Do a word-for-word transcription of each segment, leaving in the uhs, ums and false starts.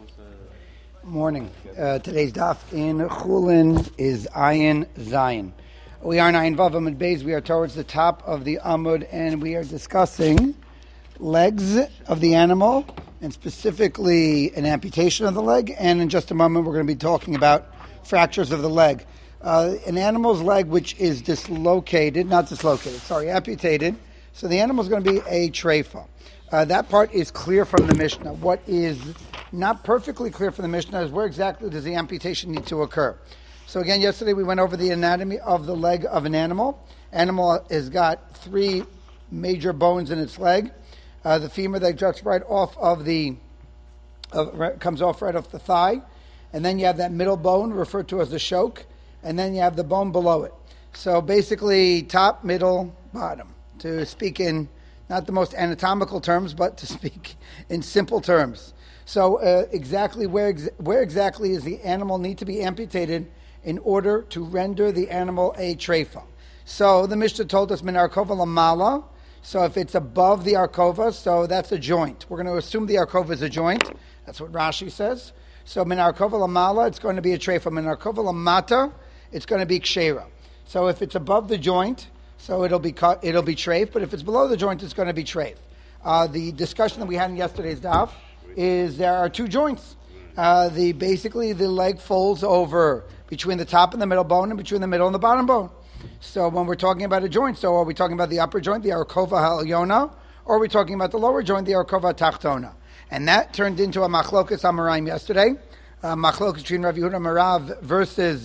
Morning. Uh, today's daf in Chulin is Ayin Zayin. We are in Ayin Vav Amud Beis. We are towards the top of the Amud, and we are discussing legs of the animal, and specifically an amputation of the leg. And in just a moment, we're going to be talking about fractures of the leg. Uh, an animal's leg which is dislocated, not dislocated, sorry, amputated. So the animal is going to be a treifa. Uh, that part is clear from the Mishnah. What is not perfectly clear from the Mishnah is where exactly does the amputation need to occur. So again, yesterday we went over the anatomy of the leg of an animal. Animal has got three major bones in its leg. Uh, the femur that juts right off of the, uh, right, comes off right off the thigh. And then you have that middle bone referred to as the shoke. And then you have the bone below it. So basically top, middle, bottom. To speak in not the most anatomical terms, but to speak in simple terms. So uh, exactly where ex- where exactly is the animal need to be amputated in order to render the animal a treifa? So the Mishnah told us min arkova lamala. So if it's above the arkova, so that's a joint. We're going to assume the arkova is a joint. That's what Rashi says. So min arkova lamala, it's going to be a treifa. Min arkova lamata, it's going to be kshera. So if it's above the joint, so it'll be cut, it'll be treif, but if it's below the joint, it's going to be treif. Uh, the discussion that we had in yesterday's daf is there are two joints. Uh, the basically the leg folds over between the top and the middle bone, and between the middle and the bottom bone. So when we're talking about a joint, so are we talking about the upper joint, the arkova ha'elyona, or are we talking about the lower joint, the arkova tachtona? And that turned into a machlokas amoraim yesterday, uh, machlokas between Rav Yehuda Marav versus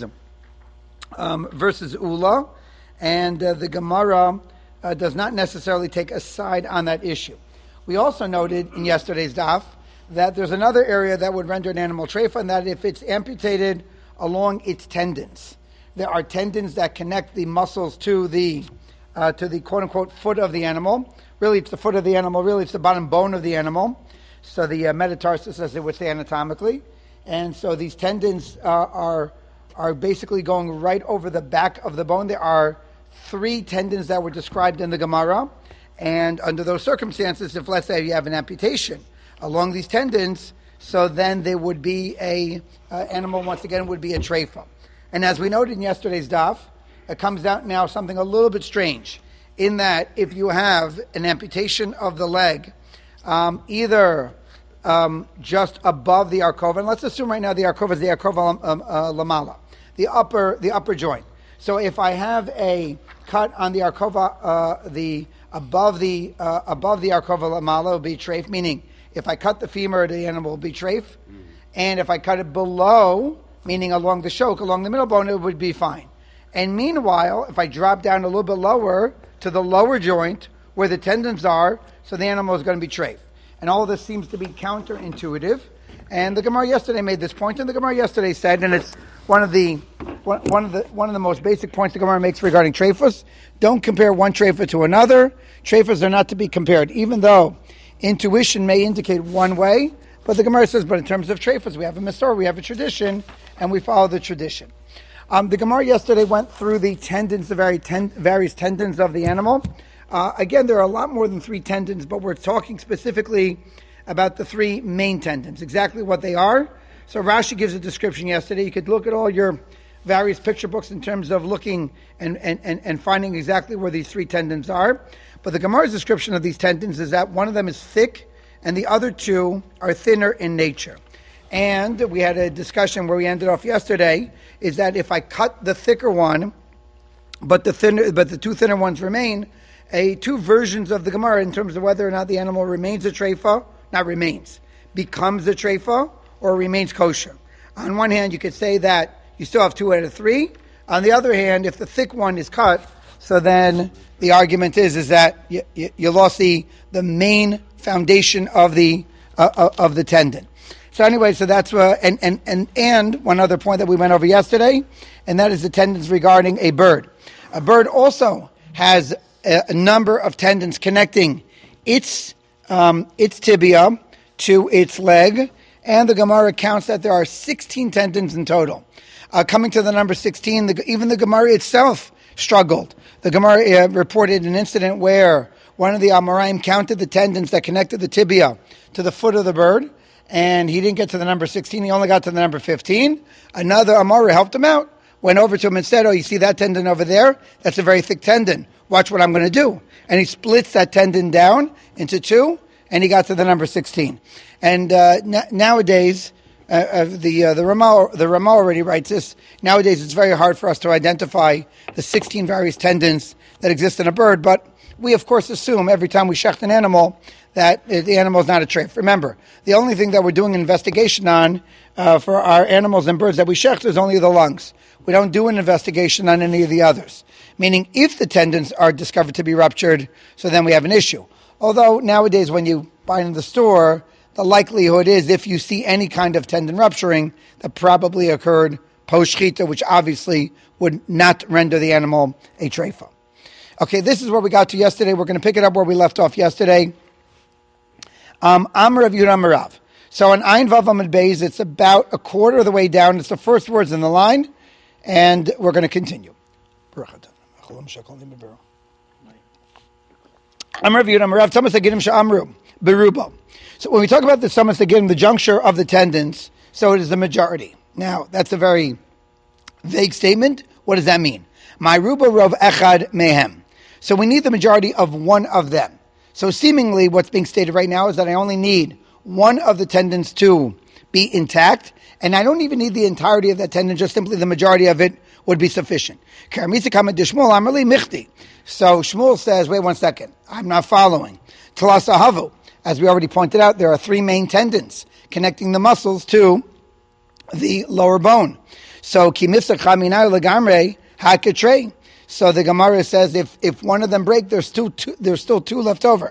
um, versus Ula. And uh, the Gemara uh, does not necessarily take a side on that issue. We also noted in yesterday's daf that there's another area that would render an animal treifa, and that if it's amputated along its tendons. There are tendons that connect the muscles to the uh, to the quote-unquote foot of the animal. Really, it's the foot of the animal. Really, it's the bottom bone of the animal. So the uh, metatarsus, as it would say anatomically. And so these tendons uh, are are basically going right over the back of the bone. There are three tendons that were described in the Gemara, and under those circumstances, if let's say you have an amputation along these tendons, so then there would be a uh, animal once again would be a treifa. And as we noted in yesterday's daf, it comes out now something a little bit strange, in that if you have an amputation of the leg, um, either um, just above the arkova, and let's assume right now the arkova is the arkova um, uh, lamala, the upper the upper joint. So if I have a cut on the arkova, uh, the above the uh, above the arkova lamala will be treif, meaning if I cut the femur, the animal will be treif, mm. And if I cut it below, meaning along the shoke, along the middle bone, it would be fine. And meanwhile, if I drop down a little bit lower to the lower joint where the tendons are, so the animal is going to be treif. And all of this seems to be counterintuitive. And the Gemara yesterday made this point, and the Gemara yesterday said, and it's one of the one, one of the one of the most basic points the Gemara makes regarding treifas: don't compare one treifa to another. Treifas are not to be compared, even though intuition may indicate one way. But the Gemara says, but in terms of treifas, we have a Masorah, we have a tradition, and we follow the tradition. Um, the Gemara yesterday went through the tendons, the very ten, various tendons of the animal. Uh, again, there are a lot more than three tendons, but we're talking specifically about the three main tendons, exactly what they are. So Rashi gives a description yesterday. You could look at all your various picture books in terms of looking and, and, and, and finding exactly where these three tendons are. But the Gemara's description of these tendons is that one of them is thick and the other two are thinner in nature. And we had a discussion where we ended off yesterday, is that if I cut the thicker one, but the thinner, but the two thinner ones remain, a two versions of the Gemara in terms of whether or not the animal remains a treifa, not remains, becomes a treifa, or remains kosher. On one hand, you could say that you still have two out of three. On the other hand, if the thick one is cut, so then the argument is is that you, you, you lost the the main foundation of the uh, of the tendon. So anyway, so that's uh, and and and and one other point that we went over yesterday, and that is the tendons regarding a bird. A bird also has a, a number of tendons connecting its um, its tibia to its leg. And the Gemara counts that there are sixteen tendons in total. Uh, coming to the number sixteen, the, even the Gemara itself struggled. The Gemara uh, reported an incident where one of the Amoraim counted the tendons that connected the tibia to the foot of the bird, and he didn't get to the number sixteen. He only got to the number fifteen. Another Amora helped him out, went over to him and said, oh, you see that tendon over there? That's a very thick tendon. Watch what I'm going to do. And he splits that tendon down into two, and he got to the number sixteen. And uh, n- nowadays, uh, uh, the uh, the Ramah the Ramah already writes this. Nowadays, it's very hard for us to identify the sixteen various tendons that exist in a bird, but we, of course, assume every time we shecht an animal that the animal is not a treif. Remember, the only thing that we're doing an investigation on uh, for our animals and birds that we shecht is only the lungs. We don't do an investigation on any of the others. Meaning, if the tendons are discovered to be ruptured, so then we have an issue. Although, nowadays, when you buy in the store, the likelihood is, if you see any kind of tendon rupturing, that probably occurred post-shechita, which obviously would not render the animal a treifa. Okay, this is where we got to yesterday. We're going to pick it up where we left off yesterday. Um, Amar Rav Yehuda Amar Rav. So on Ayin Vav Amud Beis, it's about a quarter of the way down. It's the first words in the line, and we're going to continue. Amar Rav Yehuda Amar Rav. Tamas Hagidim Sha'amru Berubo. So when we talk about the Tamas Hagidim, the juncture of the tendons, so it is the majority. Now, that's a very vague statement. What does that mean? My Ruba Rov Echad Mehem. So we need the majority of one of them. So seemingly what's being stated right now is that I only need one of the tendons to be intact, and I don't even need the entirety of that tendon, just simply the majority of it would be sufficient. So Shmuel says, wait one second, I'm not following. As we already pointed out, there are three main tendons connecting the muscles to the lower bone. So So the Gemara says if, if one of them break, there's still two, there's still two left over.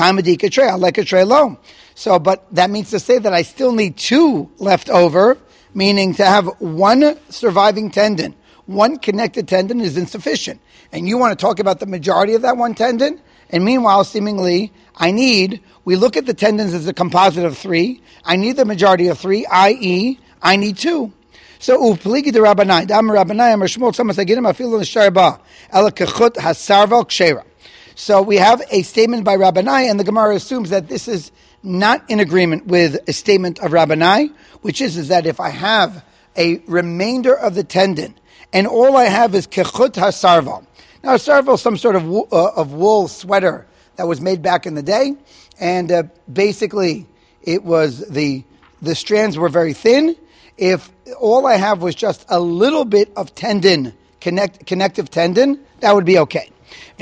So, but that means to say that I still need two left over, meaning to have one surviving tendon. One connected tendon is insufficient. And you want to talk about the majority of that one tendon? And meanwhile, seemingly, I need, we look at the tendons as a composite of three. I need the majority of three, that is, I need two. So upligi de Rabbanai, dam Rabbanai am Shmuel Tamas Hagidim afilu l'sharba ela kechut hasarval kshera. So we have a statement by Rabbanai, and the Gemara assumes that this is not in agreement with a statement of Rabbanai, which is, is that if I have a remainder of the tendon, and all I have is kechut hasarval. Now, a sarval is some sort of wool, uh, of wool sweater that was made back in the day, and uh, basically it was the the strands were very thin. If all I have was just a little bit of tendon, connect, connective tendon, that would be okay. So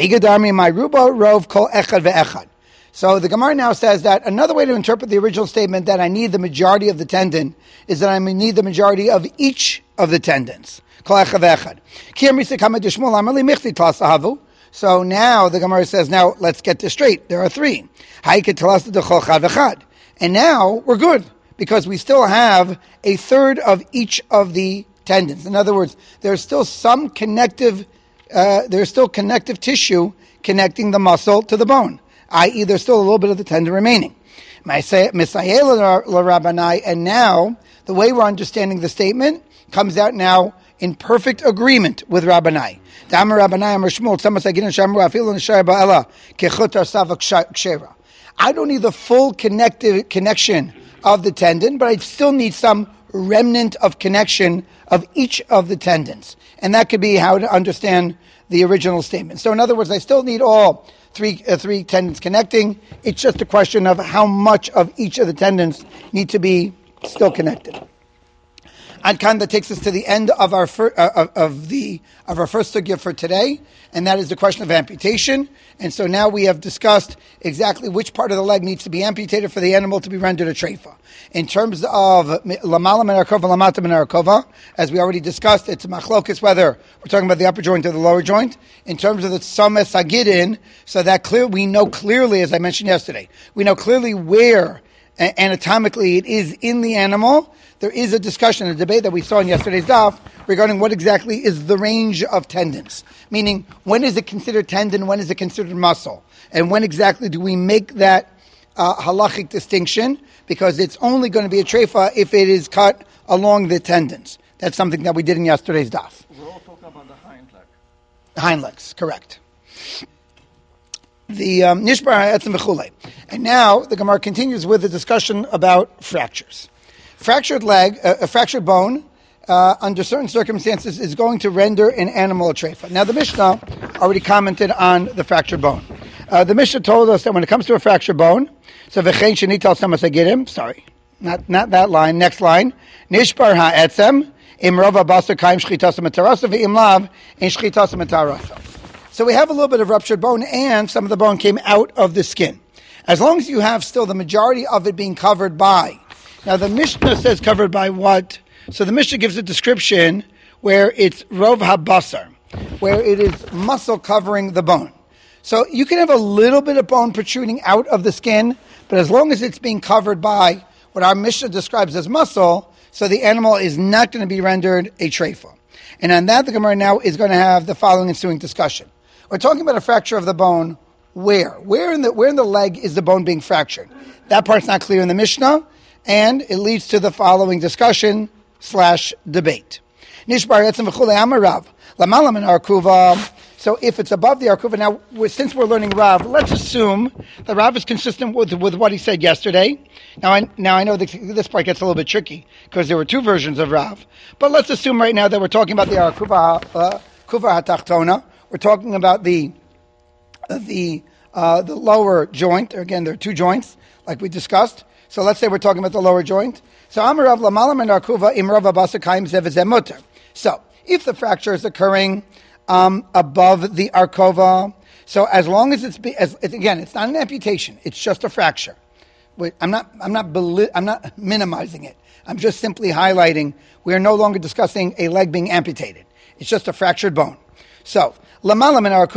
the Gemara now says that another way to interpret the original statement that I need the majority of the tendon is that I need the majority of each of the tendons. So now the Gemara says, now let's get this straight. There are three. And now we're good, because we still have a third of each of the tendons. In other words, there's still some connective, uh, there's still connective tissue connecting the muscle to the bone, that is, there's still a little bit of the tendon remaining. And now, the way we're understanding the statement comes out now in perfect agreement with Rabbanai. I don't need the full connective connection of the tendon, but I still need some remnant of connection of each of the tendons. And that could be how to understand the original statement. So in other words, I still need all three uh, three tendons connecting. It's just a question of how much of each of the tendons need to be still connected. And kind that takes us to the end of our fir- uh, of, of the of our first sugya for today, and that is the question of amputation. And so now we have discussed exactly which part of the leg needs to be amputated for the animal to be rendered a treifa. In terms of lamala min harakova, lamata min harakova, as we already discussed, it's a machlokas whether we're talking about the upper joint or the lower joint. In terms of the tzomes hagidin, so that clear we know clearly, as I mentioned yesterday, we know clearly where anatomically it is in the animal. There is a discussion, a debate that we saw in yesterday's daf regarding what exactly is the range of tendons. Meaning, when is it considered tendon, when is it considered muscle? And when exactly do we make that uh, halachic distinction? Because it's only going to be a treifa if it is cut along the tendons. That's something that we did in yesterday's daf. We're all talking about the hind leg. Hind legs, correct. the um, Nishbar ha'etzem v'chulei. And now the Gemara continues with the discussion about fractures. Fractured leg, uh, a fractured bone, uh, under certain circumstances, is going to render an animal a treifa. Now the Mishnah already commented on the fractured bone. Uh, the Mishnah told us that when it comes to a fractured bone, so v'chein shenital samasagidim, sorry, not not that line, next line, Nishbar ha'etzem, im rova basar kaim shchitas ha'metarasa v'im lav in shchitas ha'metarasa. So we have a little bit of ruptured bone, and some of the bone came out of the skin. As long as you have still the majority of it being covered by. Now the Mishnah says covered by what? So the Mishnah gives a description where it's rov habasar, where it is muscle covering the bone. So you can have a little bit of bone protruding out of the skin, but as long as it's being covered by what our Mishnah describes as muscle, so the animal is not going to be rendered a treifa. And on that, the Gemara now is going to have the following ensuing discussion. We're talking about a fracture of the bone. Where? Where in the where in the leg is the bone being fractured? That part's not clear in the Mishnah, and it leads to the following discussion slash debate. Nishbar etzem v'chulei amarav lamala min arkuva. So if it's above the arkuva, now we're, since we're learning Rav, let's assume that Rav is consistent with with what he said yesterday. Now I now I know that this part gets a little bit tricky because there were two versions of Rav, but let's assume right now that we're talking about the arkuva uh, kuva hatachtona. We're talking about the uh, the uh, the lower joint. Again, there are two joints, like we discussed. So let's say we're talking about the lower joint. So Amarav lamalam and arkuva imrav abasakayim zevezemuter. So if the fracture is occurring um, above the arkova, so as long as it's be, as again, it's not an amputation; it's just a fracture. Wait, I'm not I'm not beli- I'm not minimizing it. I'm just simply highlighting we are no longer discussing a leg being amputated. It's just a fractured bone. So. So if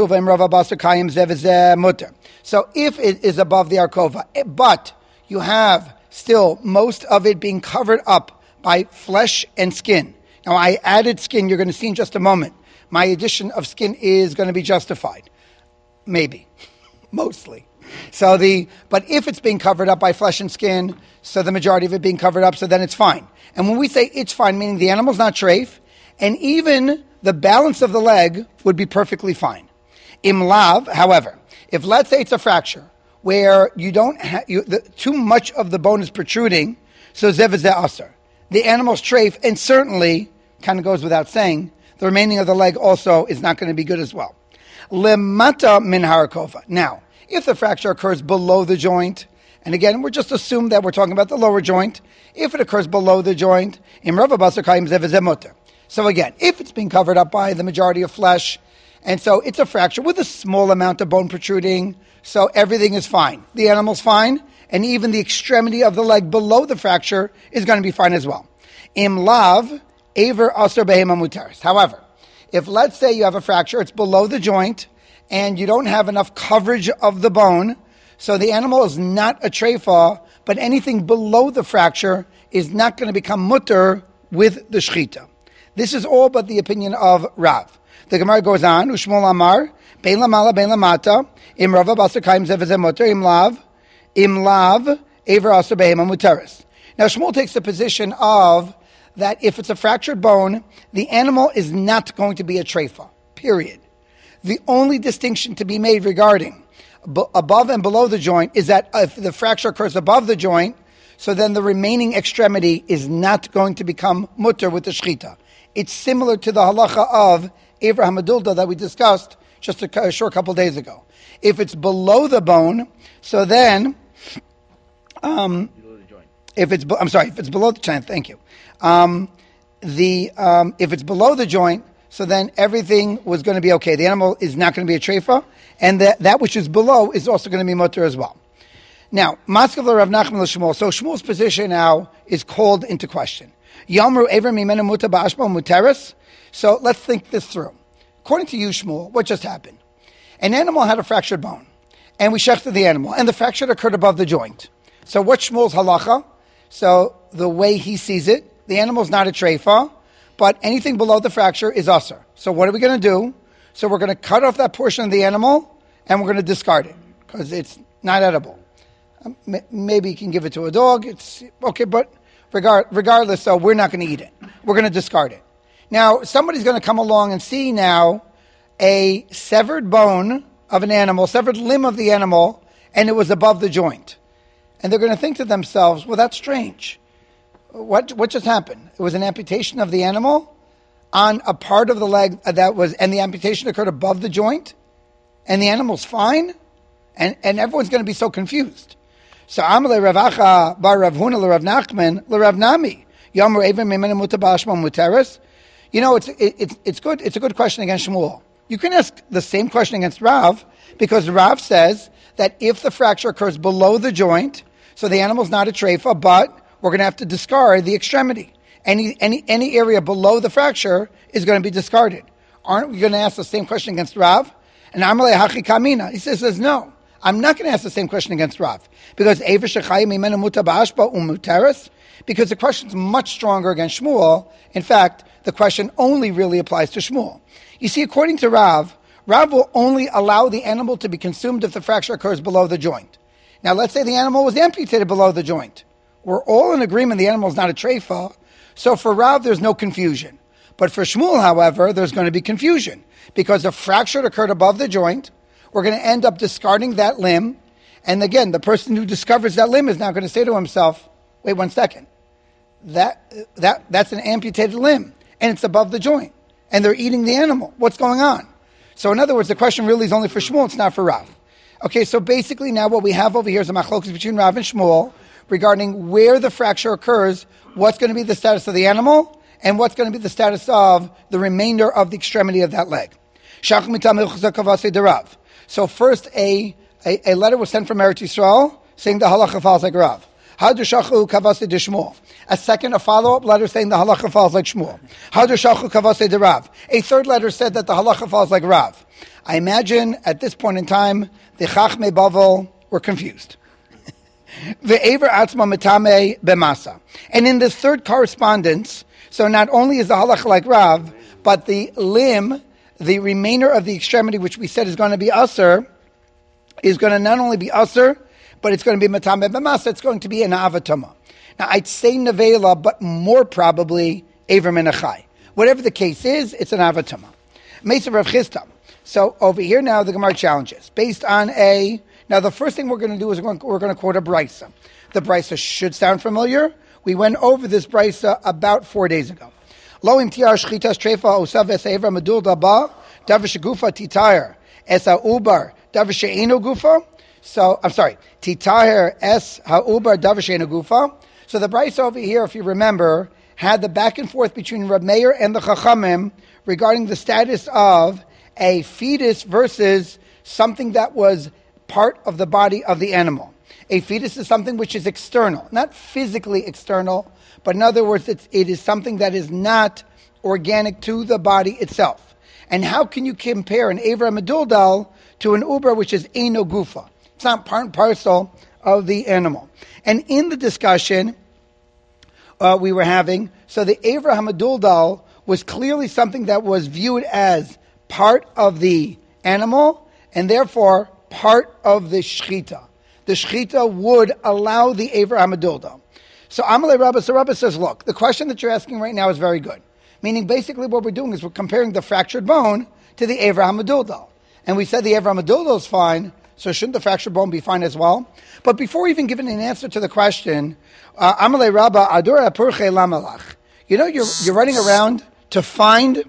it is above the arkova, but you have still most of it being covered up by flesh and skin. Now I added skin, you're going to see in just a moment. My addition of skin is going to be justified. Maybe. Mostly. So the, but if it's being covered up by flesh and skin, so the majority of it being covered up, so then it's fine. And when we say it's fine, meaning the animal's not treif, and even the balance of the leg would be perfectly fine. Imlav, however, if let's say it's a fracture where you don't have too much of the bone is protruding, so zev is asar. The animal's treif, and certainly kind of goes without saying, the remaining of the leg also is not going to be good as well. Lemata min harakova. Now, if the fracture occurs below the joint, and again, we're just assumed that we're talking about the lower joint. If it occurs below the joint, imrav basar kaim zev zemuter. So again, if it's being covered up by the majority of flesh, and so it's a fracture with a small amount of bone protruding, so everything is fine. The animal's fine, and even the extremity of the leg below the fracture is going to be fine as well. Im lav, aver aser behema mutaris. However, if let's say you have a fracture, it's below the joint, and you don't have enough coverage of the bone, so the animal is not a treifa, but anything below the fracture is not going to become mutter with the shchita. This is all but the opinion of Rav. The Gemara goes on, Ushmol Amar, Bein Lamala, Bein Lamata, Im Rava Basar Kaim Zevezemuter, Im Lav, Im Lav, Aver Aser Behema Muteris. Now Shmuel takes the position of that if it's a fractured bone, the animal is not going to be a treifa, period. The only distinction to be made regarding b- above and below the joint is that if the fracture occurs above the joint, so then the remaining extremity is not going to become mutter with the shchita. It's similar to the halacha of Avraham Adulta that we discussed just a, a short couple days ago. If it's below the bone, so then, um, below the joint. If it's, I'm sorry, if it's below the joint, thank you. Um, the um, if it's below the joint, so then everything was going to be okay. The animal is not going to be a treifa, and that that which is below is also going to be mutter as well. Now, Maskav Rav Nachman Shmuel. So Shmuel's position now is called into question. Yamru Ever Mimenu Muta Ba'ashma Muteris. So let's think this through. According to you, Shmuel, what just happened? An animal had a fractured bone, and we shechted the animal, and the fracture occurred above the joint. So what's Shmuel's halacha? So the way he sees it, the animal's not a treifa, but anything below the fracture is usher. So what are we going to do? So we're going to cut off that portion of the animal, and we're going to discard it, because it's not edible. Um, maybe you can give it to a dog. It's okay, but regard, regardless, so we're not going to eat it. We're going to discard it. Now, somebody's going to come along and see now a severed bone of an animal, severed limb of the animal, and it was above the joint. And they're going to think to themselves, well, that's strange. What what just happened? It was an amputation of the animal on a part of the leg that was, and the amputation occurred above the joint, and the animal's fine, and, and everyone's going to be so confused. So Amalei Rav Acha bar Rav Huna l'Rav Nachman l'Rav Nami Yamar Even Mimena Mutabashma Muteres. You know, it's it, it's it's good. It's a good question against Shmuel. You can ask the same question against Rav, because Rav says that if the fracture occurs below the joint, so the animal's not a treifa, but we're going to have to discard the extremity. Any any any area below the fracture is going to be discarded. Aren't we going to ask the same question against Rav? And Amalei Hachi Kamina, he says, says no. I'm not going to ask the same question against Rav, because Eivah Shechayim Mimena Muta Ba'ashba Umuteres, because the question is much stronger against Shmuel. In fact, the question only really applies to Shmuel. You see, according to Rav, Rav will only allow the animal to be consumed if the fracture occurs below the joint. Now, let's say the animal was amputated below the joint. We're all in agreement the animal is not a treifa, so for Rav, there's no confusion. But for Shmuel, however, there's going to be confusion, because the fracture occurred above the joint. We're going to end up discarding that limb, and again, the person who discovers that limb is now going to say to himself, wait one second, that that that's an amputated limb, and it's above the joint, and they're eating the animal. What's going on? So in other words, the question really is only for Shmuel, it's not for Rav. Okay, so basically now what we have over here is a machlokas between Rav and Shmuel regarding where the fracture occurs, what's going to be the status of the animal, and what's going to be the status of the remainder of the extremity of that leg. So first, a, a, a letter was sent from Eretz Yisrael saying the halacha falls like Rav. A second, a follow-up letter saying the halacha falls like Shmuel. A third letter said that the halacha falls like Rav. I imagine at this point in time, the Chachmei Bavel were confused. And in the third correspondence, so not only is the halacha like Rav, but the limb, the remainder of the extremity, which we said is going to be aser, is going to not only be aser, but it's going to be matame b'masa, it's going to be an avatama. Now, I'd say nevela, but more probably aver menachai. Whatever the case is, it's an avatama. Mesa Rav Chistam. So over here now, the Gemara challenges. Based on a, now the first thing we're going to do is we're going, we're going to quote a brisa. The brisa should sound familiar. We went over this brisa about four days ago. Lo im tiar shchitas trefa osav esavra medul daba davish gufa titayr esa ubar davish she'eno gufa. So I'm sorry, titayr es ha'ubar davish she'eno gufa. So the brisa over here, if you remember, had the back and forth between Reb Meir and the Chachamim regarding the status of a fetus versus something that was part of the body of the animal. A fetus is something which is external, not physically external, but in other words, it's, it is something that is not organic to the body itself. And how can you compare an Avra Meduldal to an Uber which is Eino Gufa? It's not part and parcel of the animal. And in the discussion uh, we were having, so the Avra Hamaduldal was clearly something that was viewed as part of the animal, and therefore part of the shchita. The shchita would allow the Avra Hamadulda. So Amalei Rabba, so Rabba says, look, the question that you're asking right now is very good. Meaning basically what we're doing is we're comparing the fractured bone to the Avra Hamadulda. And we said the Avra Hamadulda is fine, so shouldn't the fractured bone be fine as well? But before even giving an answer to the question, uh, Amalei Rabba, Adura Purche Lamalach. You know, you're, you're running around to find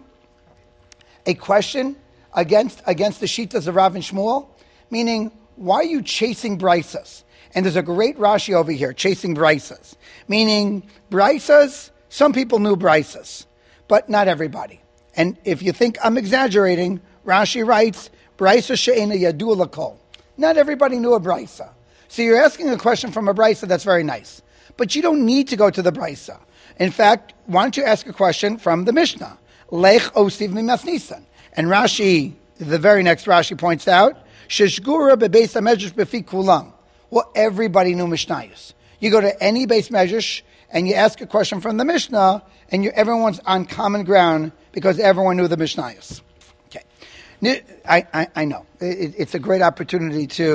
a question against against the Shitas of Rav and Shmuel, meaning, why are you chasing Brisas? And there's a great Rashi over here, chasing Brisas. Meaning, Brisas, some people knew Brisas, but not everybody. And if you think I'm exaggerating, Rashi writes, Brisa she'ena yadu lakol. Not everybody knew a Brisa. So you're asking a question from a Brisa, that's very nice. But you don't need to go to the Brisa. In fact, why don't you ask a question from the Mishnah? Lech osiv mimas nisan. And Rashi, the very next Rashi points out, Sheshgura bebeis hamedrash befi kulam. Well, everybody knew Mishnayos. You go to any base medrash and you ask a question from the Mishnah, and you, everyone's on common ground because everyone knew the Mishnayos. Okay, I, I, I know it, it's a great opportunity to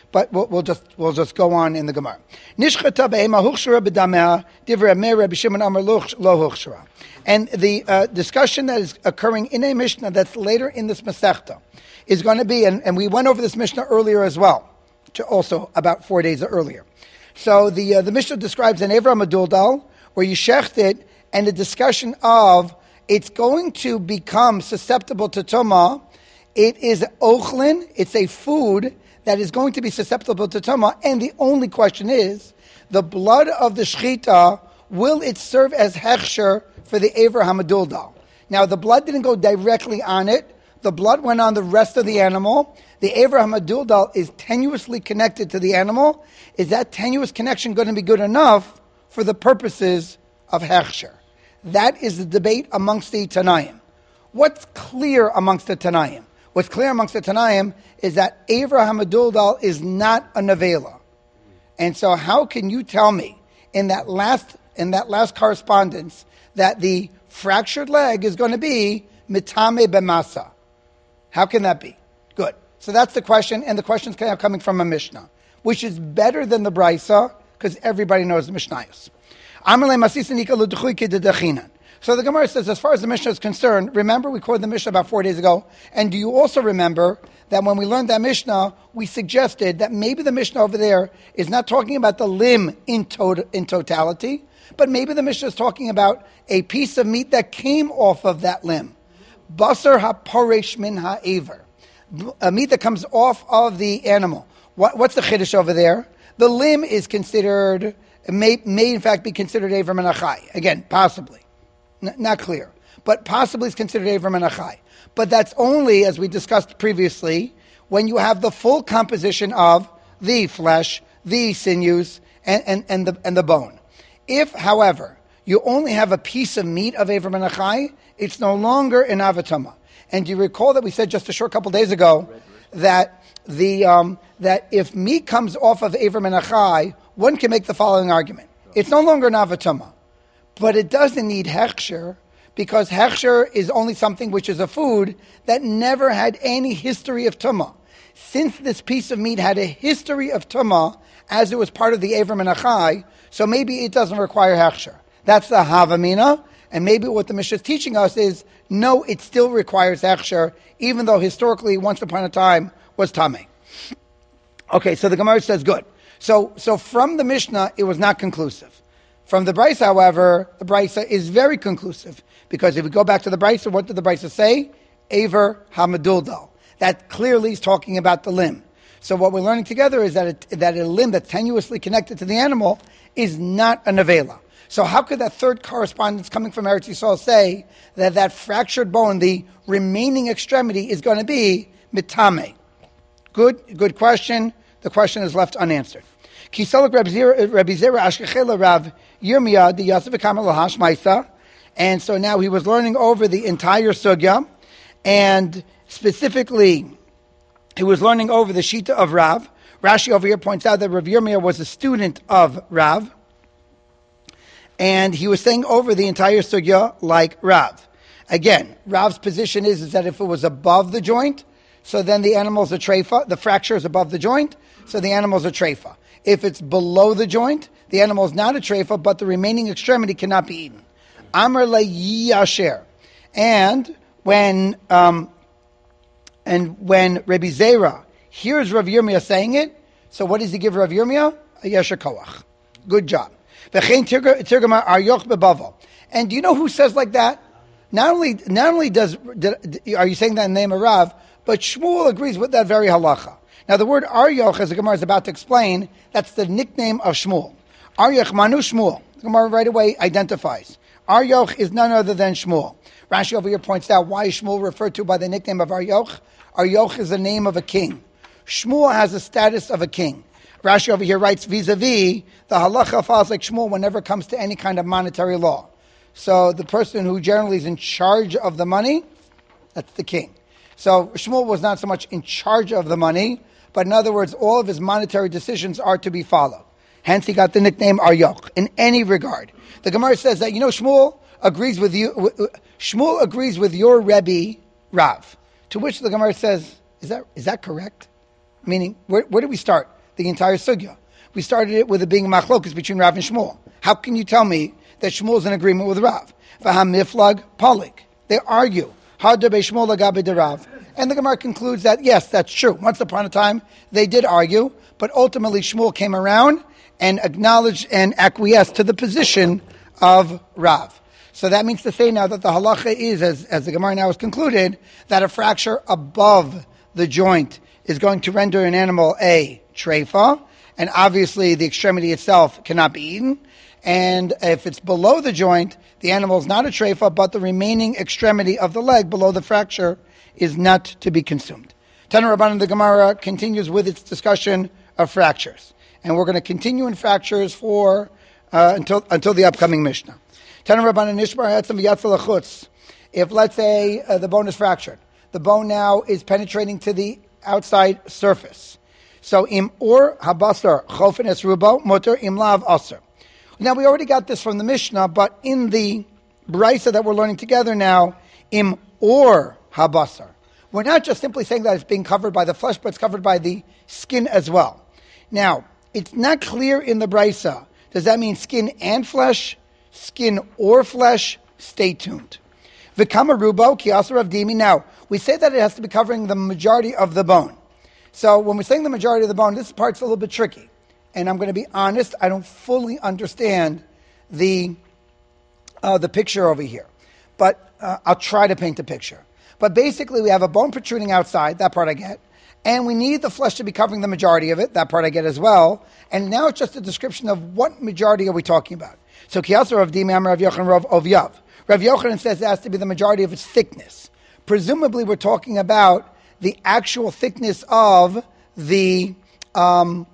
but we'll, we'll just we'll just go on in the Gemara. Nishchata be'ema huchshara b'damea divrei Meir Rabbi Shimon Amar lo huchshara. And the uh, discussion that is occurring in a Mishnah that's later in this Masechta is going to be, and, and we went over this Mishnah earlier as well, to also about four days earlier. So the uh, the Mishnah describes an Evra Meduldal, where you shecht it, and the discussion of it's going to become susceptible to Tumah. It is ochlin, it's a food that is going to be susceptible to Tumah, and the only question is, the blood of the Shechita, will it serve as hechsher for the Evra Hameduldal? Now, the blood didn't go directly on it. The blood went on the rest of the animal. The Evra Hameduldal is tenuously connected to the animal. Is that tenuous connection going to be good enough for the purposes of hechsher? That is the debate amongst the Tanaim. What's clear amongst the Tanaim? What's clear amongst the Tanaim is that Evra Hameduldal is not a nevela. And so how can you tell me in that last in that last correspondence that the fractured leg is going to be mitame b'masa? How can that be? Good. So that's the question, and the question's coming from a Mishnah, which is better than the Brisa, because everybody knows the Mishnayos. So the Gemara says, as far as the Mishnah is concerned, remember we quoted the Mishnah about four days ago, and do you also remember that when we learned that Mishnah, we suggested that maybe the Mishnah over there is not talking about the limb in, to- in totality, but maybe the Mishnah is talking about a piece of meat that came off of that limb. Basar ha-poresh min ha-aver. A meat that comes off of the animal. What, what's the chiddush over there? The limb is considered, may, may in fact be considered Aver min ha-chai. Again, possibly. N- not clear. But possibly is considered Aver min ha-chai. But that's only, as we discussed previously, when you have the full composition of the flesh, the sinews, and, and, and, the, and the bone. If, however, you only have a piece of meat of Aver min ha-chai, it's no longer an avatama. And do you recall that we said just a short couple days ago that the um, that if meat comes off of Aver min ha-chai, one can make the following argument. It's no longer an avatama, but it doesn't need hechsher, because hechsher is only something which is a food that never had any history of tumah. Since this piece of meat had a history of tumah, as it was part of the Aver min ha-chai, so maybe it doesn't require hechsher. That's the havamina. And maybe what the Mishnah is teaching us is, no, it still requires hechsher, even though historically, once upon a time, was tameh. Okay, so the Gemara says, good. So, so from the Mishnah, it was not conclusive. From the Brisa, however, the Brisa is very conclusive, because if we go back to the Brisa, what did the Brisa say? Aver hameduldal. That clearly is talking about the limb. So what we're learning together is that it, that a limb that's tenuously connected to the animal is not a nevela. So how could that third correspondence coming from Eretz Yisrael say that that fractured bone, the remaining extremity, is going to be mitame? Good, good question. The question is left unanswered. Kisaluk Rabbi Zera Ashkechela Rav Yirmiyah the Yosef Kamal Lahash Maisa, and so now he was learning over the entire sugya, and specifically he was learning over the Shita of Rav. Rashi over here points out that Rav Yirmiyah was a student of Rav. And he was saying over the entire sugya like Rav. Again, Rav's position is, is that if it was above the joint, so then the animal's a treifa, the fracture is above the joint, so the animal's a treifa. If it's below the joint, the animal is not a treifa, but the remaining extremity cannot be eaten. Amar la yasher. And when um, and when Rabbi Zera hears Rav Yirmiyah saying it, so what does he give Rav Yirmiyah? A yasher koach. Good job. And do you know who says like that? Not only, not only does are you saying that in the name of Rav, but Shmuel agrees with that very halacha. Now the word Aryoch, as the Gemara is about to explain, that's the nickname of Shmuel. Aryoch Manu Shmuel. The Gemara right away identifies. Aryoch is none other than Shmuel. Rashi over here points out why is Shmuel referred to by the nickname of Aryoch. Aryoch is the name of a king. Shmuel has the status of a king. Rashi over here writes vis-a-vis, the halacha falls like Shmuel whenever it comes to any kind of monetary law. So the person who generally is in charge of the money, that's the king. So Shmuel was not so much in charge of the money, but in other words, all of his monetary decisions are to be followed. Hence he got the nickname Aryoch, in any regard. The Gemara says that, you know, Shmuel agrees with you, Shmuel agrees with your Rebbe, Rav. To which the Gemara says, is that is that correct? Meaning, where, where do we start? the entire sugya. We started it with it being machlokas between Rav and Shmuel. How can you tell me that Shmuel is in agreement with Rav? V'ham miflag palik. They argue. Hadar be Shmuel lagabe de Rav. And the Gemara concludes that, yes, that's true. Once upon a time, they did argue, but ultimately Shmuel came around and acknowledged and acquiesced to the position of Rav. So that means to say now that the halacha is, as, as the Gemara now has concluded, that a fracture above the joint is going to render an animal a treifa, and obviously the extremity itself cannot be eaten. And if it's below the joint, the animal is not a treifa, but the remaining extremity of the leg below the fracture is not to be consumed. Tana Rabbanan, the Gemara continues with its discussion of fractures. And we're going to continue in fractures for uh, until until the upcoming Mishnah. Tana Rabbanan Nishmar Yatzam V'Yatzal Achutz. If, let's say, uh, the bone is fractured, the bone now is penetrating to the outside surface. So, im or habasar chofen es rubo motor im lav aser. Now, we already got this from the Mishnah, but in the brisa that we're learning together now, im or habasar. We're not just simply saying that it's being covered by the flesh, but it's covered by the skin as well. Now, it's not clear in the brisa. Does that mean skin and flesh? Skin or flesh? Stay tuned. V'kama rubo ki asar of dimi. Now, we say that it has to be covering the majority of the bone. So when we're saying the majority of the bone, this part's a little bit tricky. And I'm going to be honest, I don't fully understand the uh, the picture over here. But uh, I'll try to paint a picture. But basically, we have a bone protruding outside, that part I get. And we need the flesh to be covering the majority of it, that part I get as well. And now it's just a description of what majority are we talking about. So Kiyasar of Dimi Amar Rav Yochanan Rav Ovyav. Rav Yochanan says it has to be the majority of its thickness. Presumably, we're talking about the actual thickness of the um,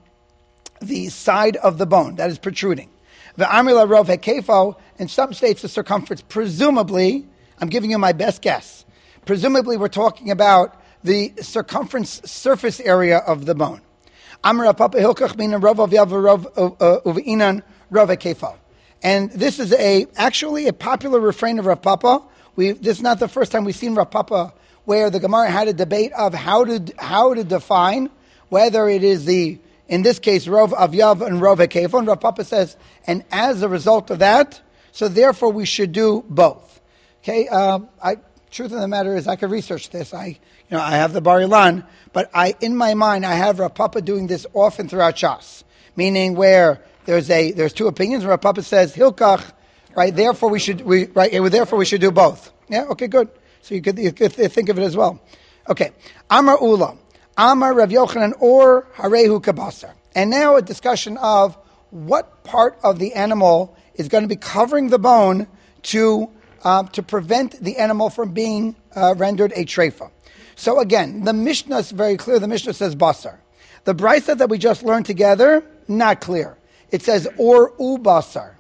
the side of the bone that is protruding. The Amrila Rov Hekefo, in some states, the circumference. Presumably, I'm giving you my best guess. Presumably, we're talking about the circumference surface area of the bone. Amar Papa Hilkach Mina Rov Ovyav Rov Uvinan Rov Hekefo. And this is a actually a popular refrain of Rav Papa. We this is not the first time we've seen Rav Papa where the Gemara had a debate of how to how to define whether it is the, in this case, Rov Avyav and Rov Hekefo. And Rav Papa says, and as a result of that, so therefore we should do both. Okay, um, I truth of the matter is I could research this. I you know I have the Bar Ilan, but I in my mind I have Rav Papa doing this often throughout Shas, meaning where there's a there's two opinions. Rav Papa says Hilkach, right? Therefore we should we right. Therefore we should do both. Yeah. Okay. Good. So you could, you could think of it as well. Okay. Amar Ula, Amar Rav Yochanan or Harehu Kabasar. And now a discussion of what part of the animal is going to be covering the bone to uh, to prevent the animal from being uh, rendered a treifa. So again, the Mishnah is very clear. The Mishnah says basar. The brisa that we just learned together, not clear. It says or ubasar.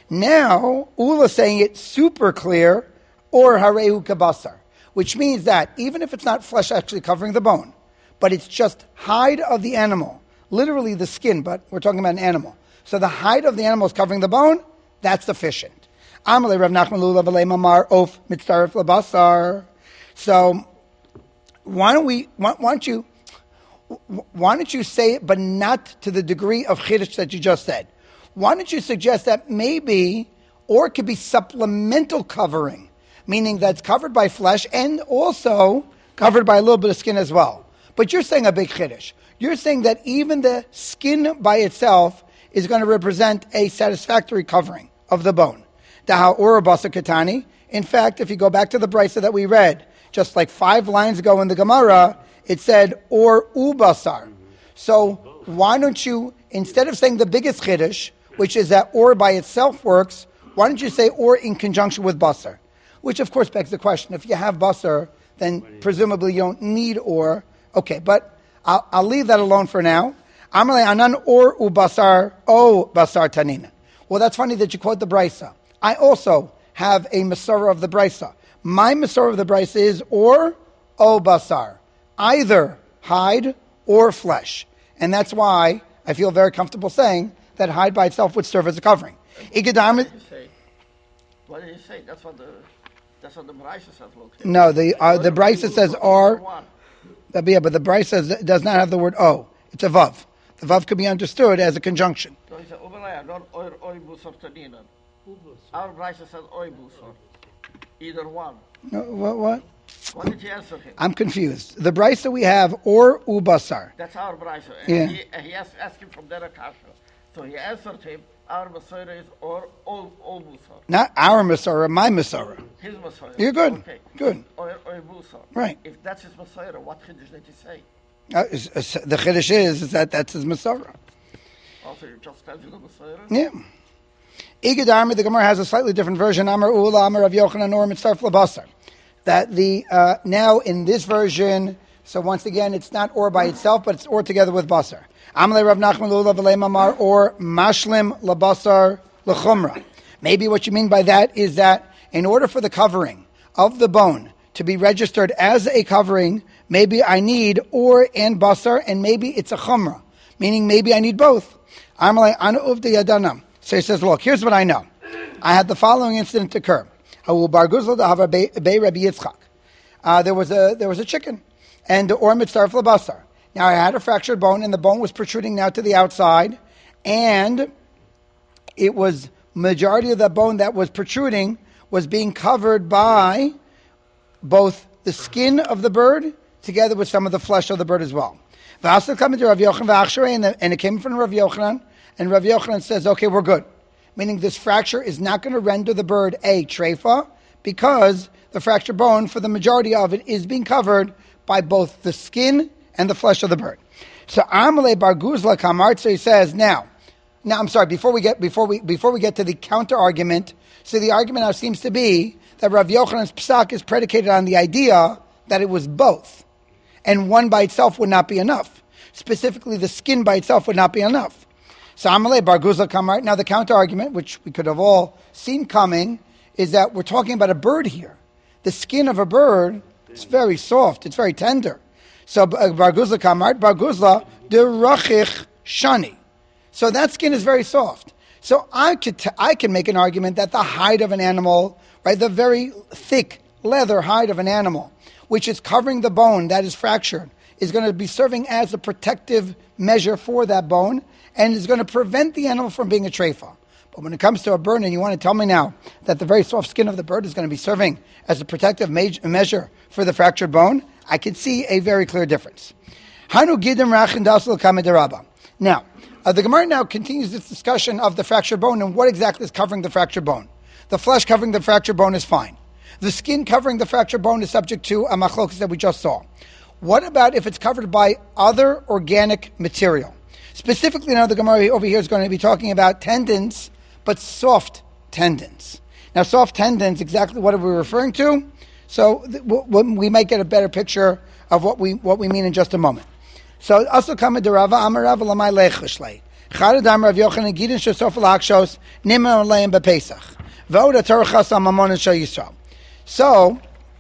Now, Ula is saying it super clear, or harehu kabasar, which means that even if it's not flesh actually covering the bone, but it's just hide of the animal, literally the skin, but we're talking about an animal. So the hide of the animal is covering the bone, that's sufficient. Amalei Rav Nachman Lulav Alei Mamar Of Mitzaref Labasar. So why don't we, why, why don't you, why don't you say it, but not to the degree of chiddush that you just said? Why don't you suggest that maybe, or it could be supplemental covering, meaning that's covered by flesh and also covered by a little bit of skin as well. But you're saying a big chiddush. You're saying that even the skin by itself is going to represent a satisfactory covering of the bone. Daha ura basa katani. In fact, if you go back to the brisa that we read, just like five lines ago in the Gemara, it said or ubasar. So why don't you, instead of saying the biggest chiddush, which is that or by itself works, why don't you say or in conjunction with basar? Which of course begs the question, if you have basar, then presumably you don't need or. Okay, but I'll, I'll leave that alone for now. Amalei anan or ubasar o basar tanina. Well, that's funny that you quote the brisa. I also have a Masorah of the brisa. My Masorah of the brisa is or o basar, either hide or flesh. And that's why I feel very comfortable saying that hide by itself would serve as a covering. What did you say? What did you say? That's what the that's what the brisa says. Look. No, the uh, the brisa says or. Yeah, but the brisa does not have the word o. It's a vav. The vav could be understood as a conjunction. So he said, Ubalaya, not oir oi busor taninan. Our Braisa said oi busor. Either one. No, what? What? What did you answer him? I'm confused. The Braisa we have or ubasar. That's our Braisa. Yeah. And he, and he asked, asked him from there Akasha. So he answered him, our Masorah is or ol ol busor. Not our Masorah, my Masorah. His Masorah. You're good. Okay. Good. Oir oi busor. Right. If that's his Masorah, what Chiddush did he say? Uh, is- is- the Chiddush is, is that that's his Masorah. Also, you just tells you the Masorah? Yeah. Igad Army, the Gemara has a slightly different version. Amar Ula, Amar Rav Yochanan, or Mitzarf Labasar. That the, uh, now in this version, so once again, it's not or by itself, but it's or together with Basar. Amalei Rav Nachman Ula V'lei Mamar, or Mashlim Labasar L'chumra. Maybe what you mean by that is that in order for the covering of the bone to be registered as a covering, maybe I need or and Basar, and maybe it's a Chumra. Meaning maybe I need both. Amalei Ana Uvda Yadanam. So he says, look, here's what I know. I had the following incident occur. Uh, there was a there was a chicken, and or mitzarf labasar. Now I had a fractured bone, and the bone was protruding now to the outside, and it was majority of the bone that was protruding was being covered by both the skin of the bird together with some of the flesh of the bird as well. And it came from Rav Yochanan. And Rav Yochanan says, okay, we're good. Meaning this fracture is not going to render the bird a treifa because the fractured bone, for the majority of it, is being covered by both the skin and the flesh of the bird. So Amalei Bar Guzla Kamart, so he says, now, now I'm sorry, before we get before we before we get to the counter argument, so the argument now seems to be that Rav Yochanan's psak is predicated on the idea that it was both. And one by itself would not be enough. Specifically, the skin by itself would not be enough. So Amalei Bar Guzla Kamar. Now the counter argument, which we could have all seen coming, is that we're talking about a bird here. The skin of a bird is very soft, it's very tender. So Bar Guzla Kamar, Bar Guzla de Rachich Shani. So that skin is very soft. So I could t- I can make an argument that the hide of an animal, right, the very thick leather hide of an animal, which is covering the bone that is fractured, is going to be serving as a protective measure for that bone, and is going to prevent the animal from being a treifa. But when it comes to a bird, and you want to tell me now that the very soft skin of the bird is going to be serving as a protective me- measure for the fractured bone, I can see a very clear difference. Hanu gidim rachin dasel kamidaraba. Now, uh, the Gemara now continues this discussion of the fractured bone and what exactly is covering the fractured bone. The flesh covering the fractured bone is fine. The skin covering the fractured bone is subject to a machlokas that we just saw. What about if it's covered by other organic material? Specifically, now the Gemara over here is going to be talking about tendons, but soft tendons. Now, soft tendons, exactly what are we referring to? So th- w- w- we might get a better picture of what we what we mean in just a moment. So also kama derava amarava lamai lechishlei. Chadadam Rav Yochanan gidin shesof lakshos nimar leim bepesach. Voda torchas amamon shel Yisrael. So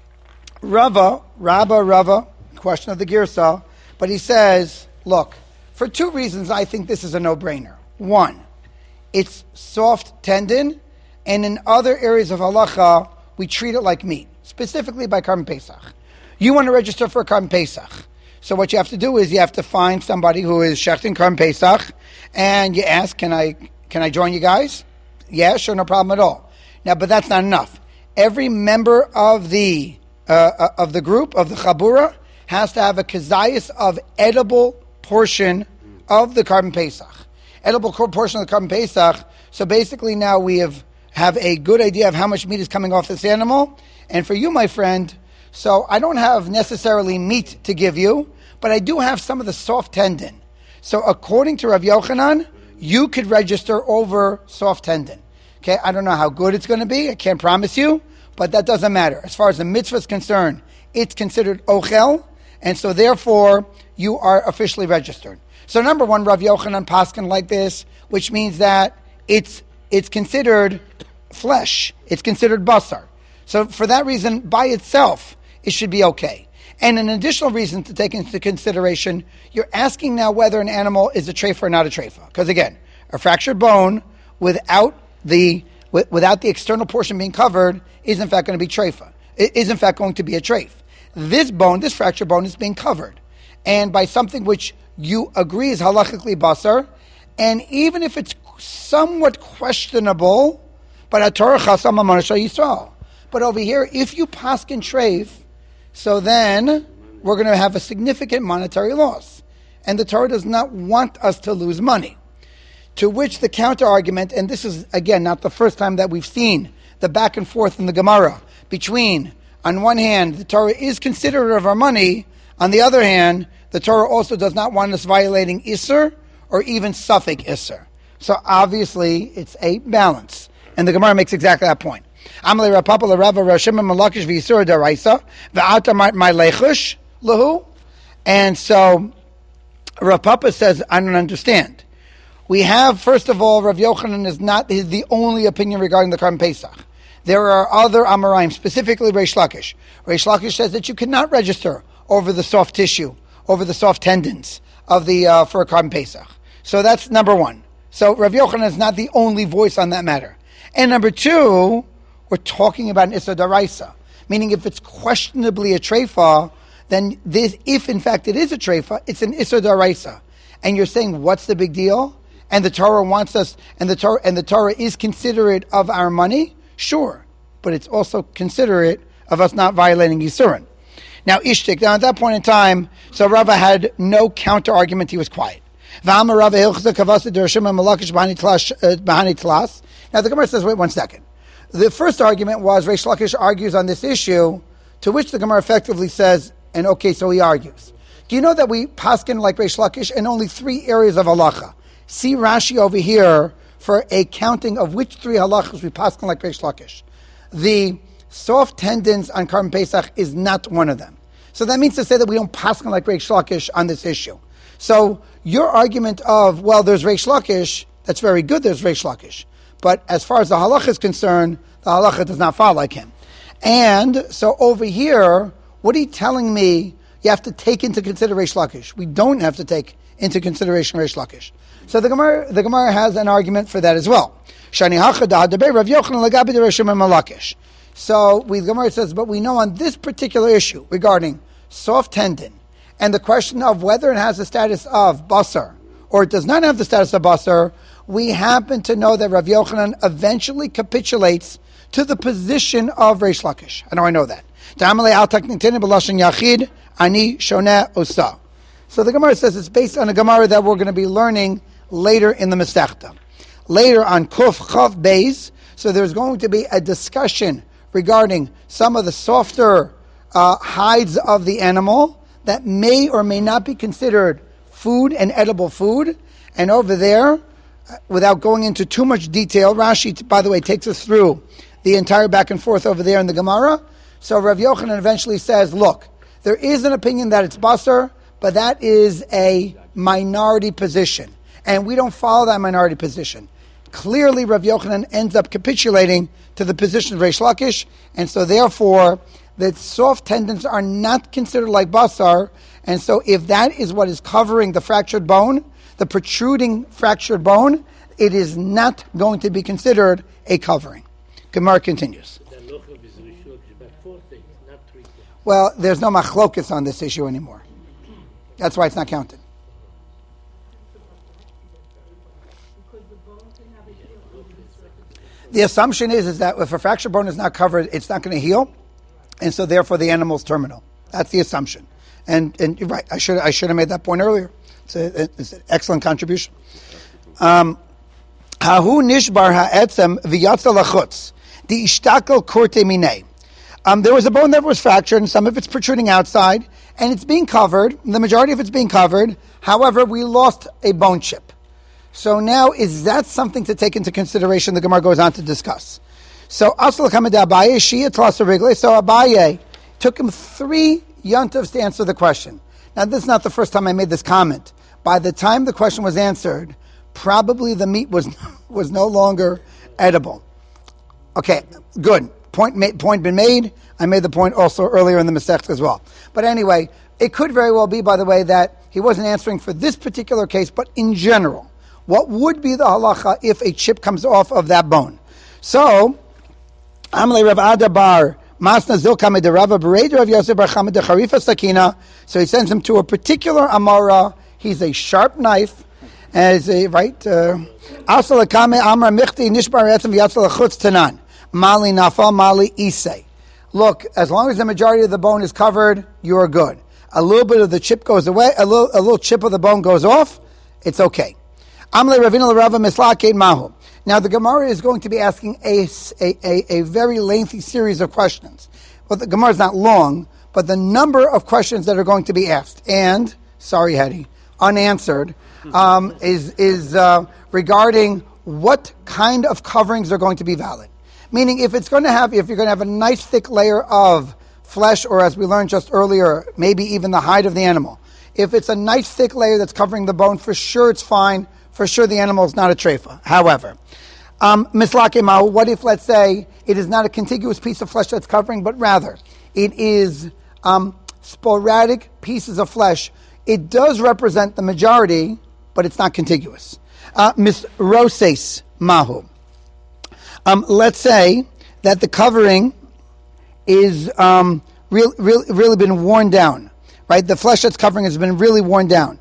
Rava, Rabba, Rava, question of the Girsa, but he says, look, for two reasons I think this is a no-brainer. One, it's soft tendon, and in other areas of halacha, we treat it like meat, specifically by Karban Pesach. You want to register for Karban Pesach. So what you have to do is you have to find somebody who is shechting Karban Pesach, and you ask, can I can I join you guys? Yeah, sure, no problem at all. Now, but that's not enough. Every member of the uh, of the group, of the Chabura, has to have a kazayas of edible portion of the Karban Pesach. Edible portion of the Karban Pesach. So basically now we have, have a good idea of how much meat is coming off this animal. And for you, my friend, so I don't have necessarily meat to give you, but I do have some of the soft tendon. So according to Rav Yochanan, you could register over soft tendon. Okay, I don't know how good it's going to be. I can't promise you, but that doesn't matter. As far as the mitzvah is concerned, it's considered ochel, and so therefore you are officially registered. So number one, Rav Yochanan paskin like this, which means that it's it's considered flesh. It's considered basar. So for that reason, by itself, it should be okay. And an additional reason to take into consideration, you're asking now whether an animal is a treifa or not a treifa. Because again, a fractured bone without the without the external portion being covered is in fact going to be treifa. It is in fact going to be a treif. This bone, this fractured bone, is being covered, and by something which you agree is halachically basar, and even if it's somewhat questionable, but at Torah chasam amarsha Yisrael. But over here, if you paskin treif, so then we're going to have a significant monetary loss, and the Torah does not want us to lose money. To which the counter argument, and this is again not the first time that we've seen the back and forth in the Gemara between, on one hand, the Torah is considerate of our money, on the other hand, the Torah also does not want us violating Isser or even Suffolk Isser. So obviously it's a balance, and the Gemara makes exactly that point. Amalei Rapapa l'Rava Rashim Malakish v'Yisur Daraisa v'Ata my lechush lahu, and so Rav Papa says, I don't understand. We have, first of all, Rav Yochanan is not is the only opinion regarding the Karban Pesach. There are other Amoraim, specifically Reish Lakish. Reish Lakish says that you cannot register over the soft tissue, over the soft tendons of the uh, for a Karban Pesach. So that's number one. So Rav Yochanan is not the only voice on that matter. And number two, we're talking about an Issa Daraisa, meaning if it's questionably a treifa, then this, if in fact it is a treifa, it's an Issa Daraisa. And you're saying, what's the big deal? And the Torah wants us, and the Torah, and the Torah is considerate of our money, sure, but it's also considerate of us not violating Yisurin. Now, Ishtik, now at that point in time, so Rava had no counter argument; he was quiet. Now the Gemara says, wait one second. The first argument was Reish Lakish argues on this issue, to which the Gemara effectively says, and okay, so he argues. Do you know that we paskin like Reish Lakish in only three areas of halacha? See Rashi over here for a counting of which three halachas we paskin like Reish Lakish. The soft tendons on Karban Pesach is not one of them. So that means to say that we don't paskin like Reish Lakish on this issue. So your argument of, well, there's Reish Lakish, that's very good, there's Reish Lakish. But as far as the halacha is concerned, the halacha does not follow like him. And so over here, what are you telling me you have to take into consideration Lakish? We don't have to take into consideration Reish Lakish. So the Gemara, the Gemara has an argument for that as well. So we, the Gemara says, but we know on this particular issue regarding soft tendon and the question of whether it has the status of basar or it does not have the status of basar, we happen to know that Rav Yochanan eventually capitulates to the position of Reish Lakish. How do I know that? So the Gemara says it's based on a Gemara that we're going to be learning later in the Masechta. Later on Kuf Chav Beis, so there's going to be a discussion regarding some of the softer uh, hides of the animal that may or may not be considered food and edible food. And over there, without going into too much detail, Rashi, by the way, takes us through the entire back and forth over there in the Gemara. So Rav Yochanan eventually says, look, there is an opinion that it's basar, but that is a minority position. And we don't follow that minority position. Clearly, Rav Yochanan ends up capitulating to the position of Reish Lakish, and so therefore, the soft tendons are not considered like basar, and so if that is what is covering the fractured bone, the protruding fractured bone, it is not going to be considered a covering. Gemara continues. Well, there's no machlokas on this issue anymore. That's why it's not counted. The assumption is, is that if a fractured bone is not covered, it's not going to heal, and so therefore the animal's terminal. That's the assumption. And and you're right, I should I should have made that point earlier. It's, a, it's an excellent contribution. Um, Hahu nishbar ha'etzem v'yatza lachutz the ishtakel korte minei. Um, there was a bone that was fractured, and some of it's protruding outside, and it's being covered. The majority of it's being covered. However, we lost a bone chip. So now, is that something to take into consideration? The Gemara goes on to discuss. So, Asal Kamad Abaye, Shia Tlasa Rigle. So Abaye took him three yontovs to answer the question. Now, this is not the first time I made this comment. By the time the question was answered, probably the meat was was no longer edible. Okay, good. Point ma- point been made. I made the point also earlier in the Masechta as well. But anyway, it could very well be, by the way, that he wasn't answering for this particular case, but in general. What would be the halacha if a chip comes off of that bone? So, Amalei Rav Adabar, Masna Zilka Medarava Bereder of Yosef Bar Chama de Charifa Sakina. So he sends him to a particular Amora. He's a sharp knife, as a right. Asal kame amra michti nishbar etzem v'yatzal achutz tanan mali nafal mali isay. Look, as long as the majority of the bone is covered, you are good. A little bit of the chip goes away, a little a little chip of the bone goes off, it's okay. Amle Ravina Rava Mislaked Mahu. Now the Gemara is going to be asking a, a, a, a very lengthy series of questions. Well, the Gemara is not long, but the number of questions that are going to be asked, and, sorry Hetty, unanswered, um, is, is uh, regarding what kind of coverings are going to be valid. Meaning, if it's going to have, if you're going to have a nice thick layer of flesh, or as we learned just earlier, maybe even the hide of the animal. If it's a nice thick layer that's covering the bone, for sure it's fine. For sure the animal is not a treifa. However, um, mislake mahu, what if, let's say, it is not a contiguous piece of flesh that's covering, but rather it is um, sporadic pieces of flesh. It does represent the majority, but it's not contiguous. Uh, misroses mahu. Um, let's say that the covering is um, real, real, really been worn down, right? The flesh that's covering has been really worn down.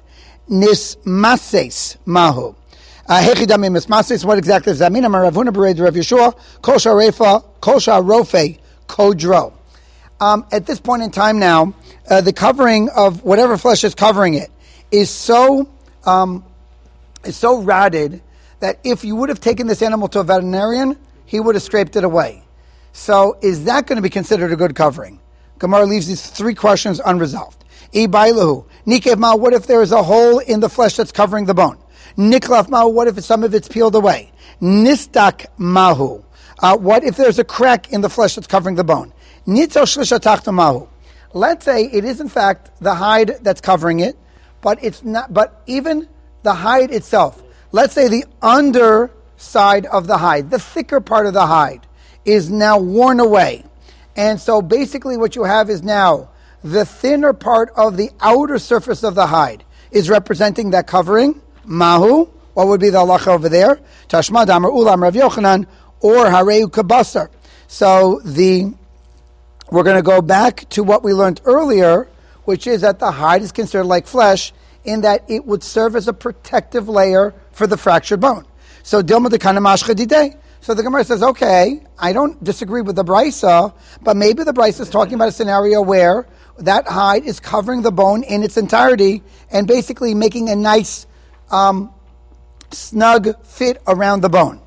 Nismases mahu. Hechidami mismases. What exactly does that mean? Amar Rav Huna bered Rav Yeshua. Kol sharefa, kol sharofe, kodro. Um, at this point in time now, uh, the covering of whatever flesh is covering it is so um, is so rotted that if you would have taken this animal to a veterinarian, he would have scraped it away. So is that going to be considered a good covering? Gemara leaves these three questions unresolved. Ibailahu. Nikev ma, what if there is a hole in the flesh that's covering the bone? Niklaf ma, what if some of it's peeled away? Nistak mahu. Uh, what if there's a crack in the flesh that's covering the bone? Nitzo shlisha tachta mahu. Let's say it is in fact the hide that's covering it, but it's not, but even the hide itself, let's say the underside of the hide, the thicker part of the hide, is now worn away. And so basically what you have is now the thinner part of the outer surface of the hide is representing that covering. Mahu, what would be the halacha over there? Tashmad Amar Ulam Rav Yochanan, or Hareu Kabasar. So the we're going to go back to what we learned earlier, which is that the hide is considered like flesh in that it would serve as a protective layer for the fractured bone. So Dilma de Kanamashcha Didei. So the Gemara says, okay, I don't disagree with the Brisa, but maybe the Brisa is talking about a scenario where that hide is covering the bone in its entirety and basically making a nice, um, snug fit around the bone.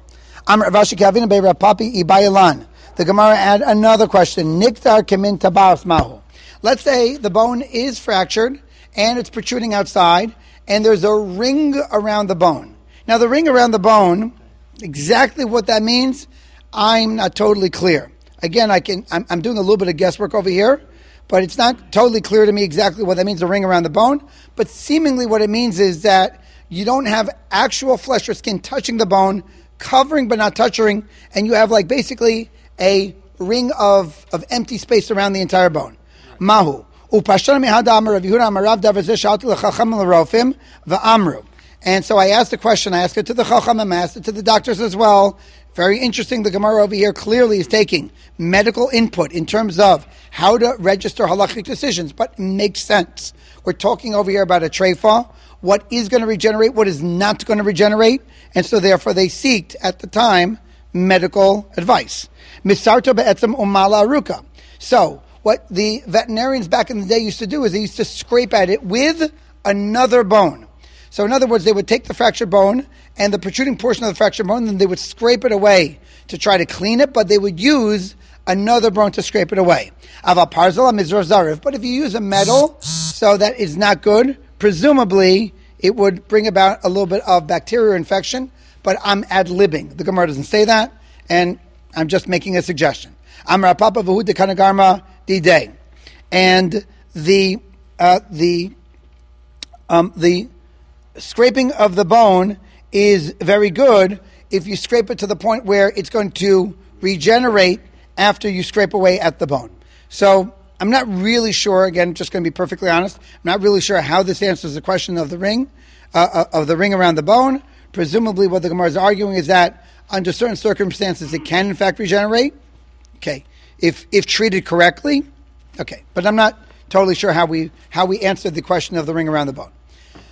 The Gemara add another question. Niktar kemin tabaas mahu. Let's say the bone is fractured and it's protruding outside, and there's a ring around the bone. Now the ring around the bone, exactly what that means, I'm not totally clear. Again, I can, I'm, I'm doing a little bit of guesswork over here, but it's not totally clear to me exactly what that means, the ring around the bone. But seemingly what it means is that you don't have actual flesh or skin touching the bone, covering but not touching, and you have like basically a ring of, of empty space around the entire bone. Mahu. And so I asked a question, I asked it to the Chacham, I asked it to the doctors as well. Very interesting, the Gemara over here clearly is taking medical input in terms of how to register halachic decisions, but it makes sense. We're talking over here about a treifa, what is going to regenerate, what is not going to regenerate, and so therefore they seeked, at the time, medical advice. Misarto be'etzem umala aruka. So, what the veterinarians back in the day used to do is they used to scrape at it with another bone. So in other words, they would take the fractured bone and the protruding portion of the fractured bone, and they would scrape it away to try to clean it, but they would use another bone to scrape it away. But if you use a metal, so that is not good, presumably it would bring about a little bit of bacterial infection, but I'm ad-libbing. The Gemara doesn't say that, and I'm just making a suggestion. Amar Papa v'hu de Kanagarma Didei. And the, uh, the, um, the, scraping of the bone is very good if you scrape it to the point where it's going to regenerate after you scrape away at the bone. So I'm not really sure, again, just going to be perfectly honest, I'm not really sure how this answers the question of the ring, uh, of the ring around the bone. Presumably what the Gemara is arguing is that under certain circumstances it can in fact regenerate. Okay. If if treated correctly. Okay. But I'm not totally sure how we how we answered the question of the ring around the bone.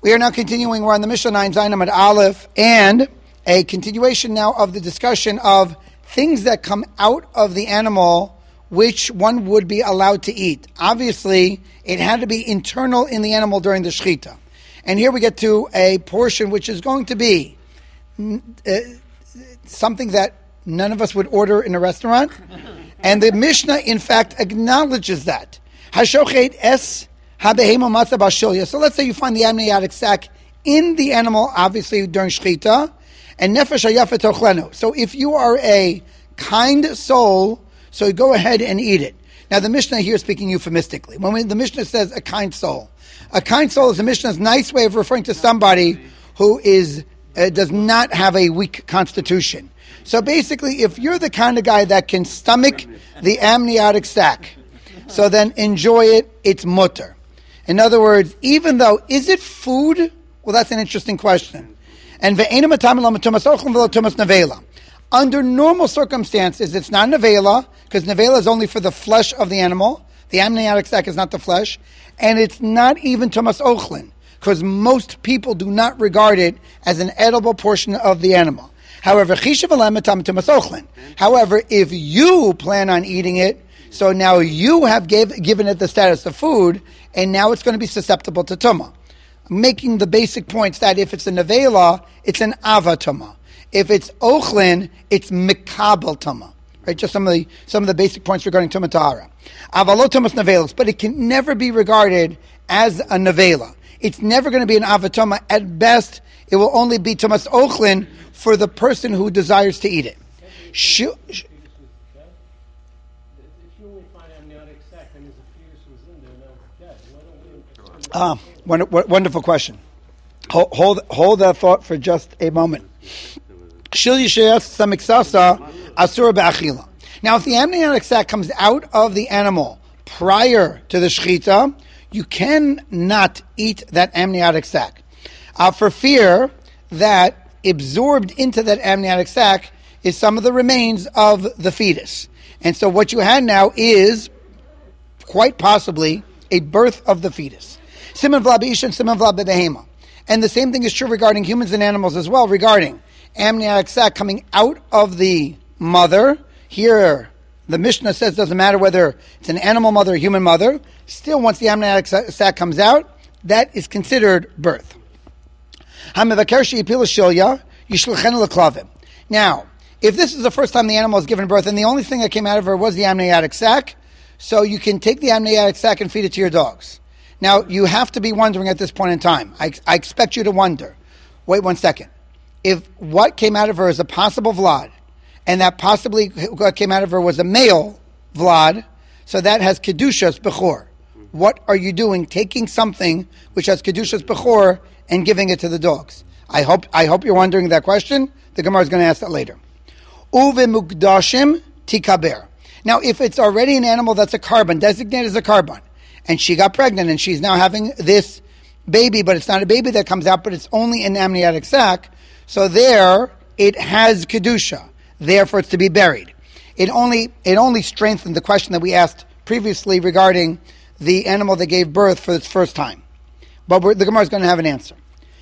We are now continuing. We're on the Mishnah nine Zayin Amud Aleph, and a continuation now of the discussion of things that come out of the animal which one would be allowed to eat. Obviously, it had to be internal in the animal during the shechita. And here we get to a portion which is going to be uh, something that none of us would order in a restaurant. And the Mishnah, in fact, acknowledges that. Hashochet es habehema matzah bashilya. So let's say you find the amniotic sac in the animal, obviously during shechita, and nefesh hayafet tochlenu. So if you are a kind soul, so you go ahead and eat it. Now the Mishnah here is speaking euphemistically. When we, the Mishnah says a kind soul, a kind soul is the Mishnah's nice way of referring to somebody who is uh, does not have a weak constitution. So basically, if you're the kind of guy that can stomach the amniotic sac, so then enjoy it, it's mutter. In other words, even though, is it food? Well, that's an interesting question. And under normal circumstances, it's not nevela, because nevela is only for the flesh of the animal. The amniotic sac is not the flesh. And it's not even tumas ochlin, because most people do not regard it as an edible portion of the animal. However, However, if you plan on eating it, so now you have gave, given it the status of food, and now it's going to be susceptible to tumah. Making the basic points that if it's a nevela, it's an ava tumah. If it's ochlin, it's mikabel tumah. Right, just some of the some of the basic points regarding tumah tahara. Avalot tumas nevelos, but it can never be regarded as a nevela. It's never going to be an avatoma. At best, it will only be tumas ochlin for the person who desires to eat it. Sh- sh- Ah, wonderful question. Hold, hold, hold that thought for just a moment. Now, if the amniotic sac comes out of the animal prior to the shechita, you cannot eat that amniotic sac, uh, for fear that absorbed into that amniotic sac is some of the remains of the fetus. And so what you had now is quite possibly a birth of the fetus. Siman v'la b'isha and siman v'la b'behema. And the same thing is true regarding humans and animals as well, regarding amniotic sac coming out of the mother. Here, the Mishnah says it doesn't matter whether it's an animal mother or human mother. Still, once the amniotic sac comes out, that is considered birth. Now, if this is the first time the animal is given birth and the only thing that came out of her was the amniotic sac, so you can take the amniotic sac and feed it to your dogs. Now, you have to be wondering at this point in time. I, I expect you to wonder. Wait one second. If what came out of her is a possible vlad, and that possibly what came out of her was a male vlad, so that has kedushas bechor. What are you doing, taking something which has kedushas bechor and giving it to the dogs? I hope I hope you're wondering that question. The Gemara is going to ask that later. Uve mukdashim tikaber. Now, if it's already an animal that's a carbon, designated as a carbon, and she got pregnant and she's now having this baby, but it's not a baby that comes out, but it's only an amniotic sac, so there it has kedusha. Therefore, it's to be buried. It only it only strengthened the question that we asked previously regarding the animal that gave birth for its first time. But we're, the Gemara is going to have an answer.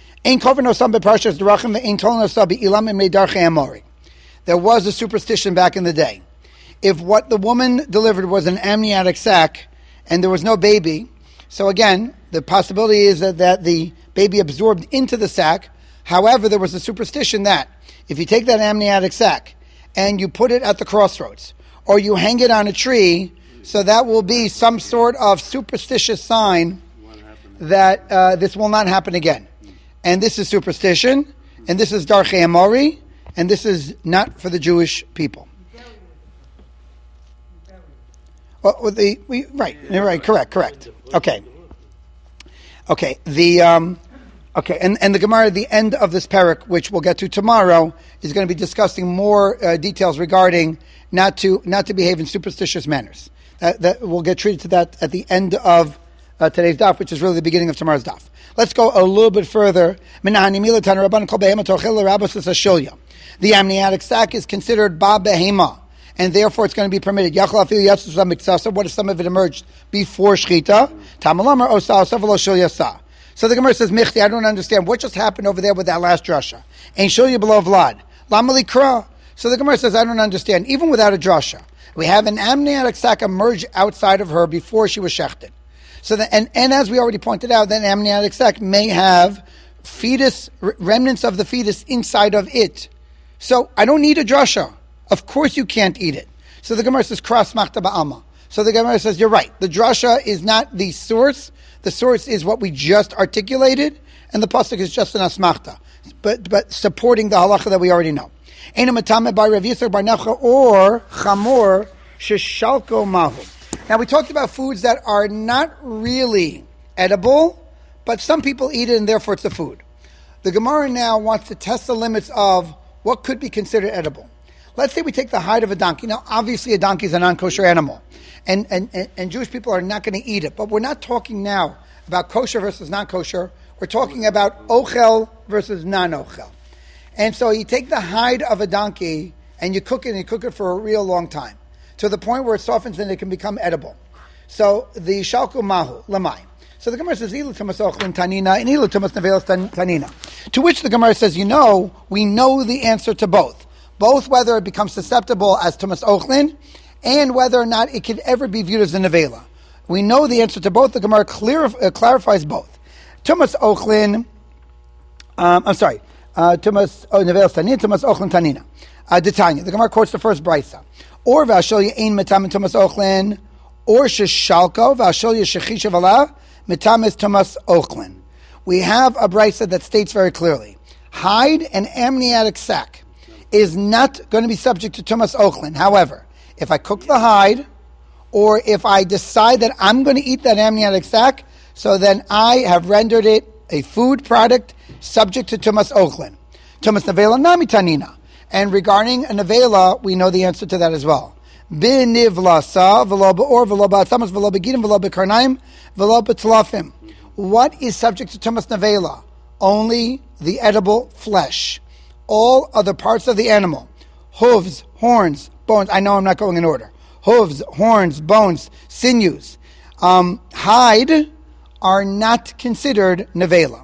There was a superstition back in the day. If what the woman delivered was an amniotic sac and there was no baby, so again, the possibility is that, that the baby absorbed into the sac. However, there was a superstition that if you take that amniotic sac and you put it at the crossroads, or you hang it on a tree, so that will be some sort of superstitious sign that uh, this will not happen again. And this is superstition, and this is Darchei Amori, and this is not for the Jewish people. Well, the we, right, right, correct, correct. Okay, okay. The um, okay, and, and the Gemara at the end of this parak, which we'll get to tomorrow, is going to be discussing more uh, details regarding not to not to behave in superstitious manners. That, that we'll get treated to that at the end of uh, today's daf, which is really the beginning of tomorrow's daf. Let's go a little bit further. The amniotic sac is considered ba behema, and therefore it's going to be permitted. What if some of it emerged before shechita? So the Gemara says, Michti, I don't understand. What just happened over there with that last drasha? Ain't show you below Vlad. Lamali Kra. So the Gemara says, I don't understand. Even without a drasha, we have an amniotic sac emerge outside of her before she was shechted. So the, and, and as we already pointed out, that amniotic sac may have fetus, remnants of the fetus inside of it. So I don't need a drasha. Of course you can't eat it. So the Gemara says, Kras machta ba'alma. So the Gemara says, you're right. The drasha is not the source. The source is what we just articulated, and the pasuk is just an asmachta, but but supporting the halacha that we already know. Eina matame by Rav Yisrael bar Nefcha or chamor sheshalko mahu. Now we talked about foods that are not really edible, but some people eat it and therefore it's a food. The Gemara now wants to test the limits of what could be considered edible. Let's say we take the hide of a donkey. Now, obviously, a donkey is a non-kosher animal, and, and, and, and Jewish people are not going to eat it. But we're not talking now about kosher versus non-kosher. We're talking about ochel versus non-ochel. And so you take the hide of a donkey, and you cook it, and you cook it for a real long time, to the point where it softens and it can become edible. So the shalku mahu, lamai. So the Gemara says, Ilu tumas ochlin tanina, and ilu tumas nevelas tanina. To which the Gemara says, you know, we know the answer to both. Both whether it becomes susceptible as tumas ochlin, and whether or not it could ever be viewed as a nevela. We know the answer to both. The Gemara clear, uh, clarifies both. Tumas ochlin, um, I'm sorry, uh, tumas oh, nevelas tanina, tumas ochlin tanina. Uh, Detanya. The Gemara quotes the first brisa. Or v'ashol ein metam tumas ochlin, or sheshalko v'ashol shechishav ala metam is tumas ochlin. We have a brisa that states very clearly, hide an amniotic sac is not going to be subject to tumas ochlin. However, if I cook the hide, or if I decide that I'm going to eat that amniotic sac, so then I have rendered it a food product subject to tumas ochlin. Tumas nevela nami tanina. And regarding a nevela, we know the answer to that as well. Binivlasa v'lo be'or v'lo ba'atzamas v'lo begidim v'lo be'karnaim v'lo be'tlafim. What is subject to tumas nevela? Only the edible flesh. All other parts of the animal, hooves, horns, bones. I know I'm not going in order. Hooves, horns, bones, sinews, um, hide are not considered nevela.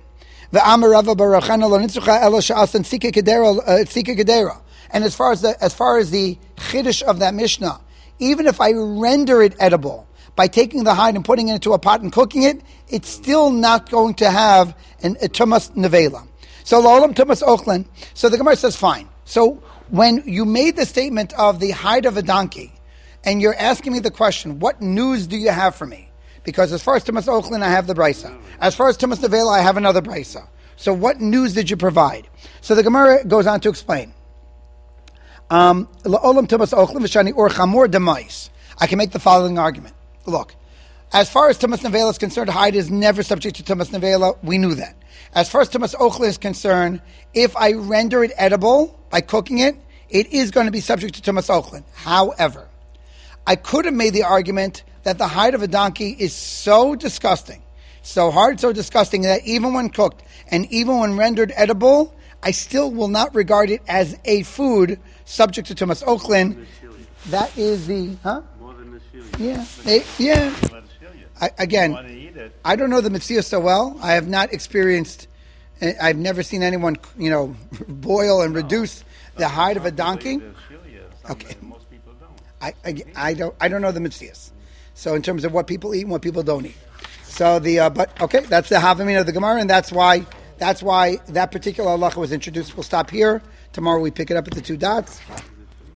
And as far as the as far as the chiddush of that mishnah, even if I render it edible by taking the hide and putting it into a pot and cooking it, it's still not going to have an, a tumas nevela. So l'olam tumas ochlin. So the Gemara says, fine. So when you made the statement of the hide of a donkey, and you're asking me the question, what news do you have for me? Because as far as tumas ochlin, I have the brisa. As far as tumas nevela, I have another brisa. So what news did you provide? So the Gemara goes on to explain. Um, l'olam tumas ochlin v'shani or chamor demais. I can make the following argument. Look, as far as tumas nevela is concerned, hide is never subject to tumas nevela. We knew that. As far as tumas ochlin is concerned, if I render it edible by cooking it, it is going to be subject to tumas ochlin. However, I could have made the argument that the hide of a donkey is so disgusting, so hard, so disgusting, that even when cooked and even when rendered edible, I still will not regard it as a food subject to tumas ochlin. That is the, huh? More than the Yeah, they, yeah. I, again, I don't know the mitzvah so well. I have not experienced, I've never seen anyone, you know, boil and reduce the hide of a donkey. Okay. Most people don't. I, I, I don't I don't know the mitzvahs. So in terms of what people eat and what people don't eat. So the uh, but okay, that's the Havamina of the Gemara, and that's why that's why that particular halacha was introduced. We'll stop here. Tomorrow we pick it up at the two dots.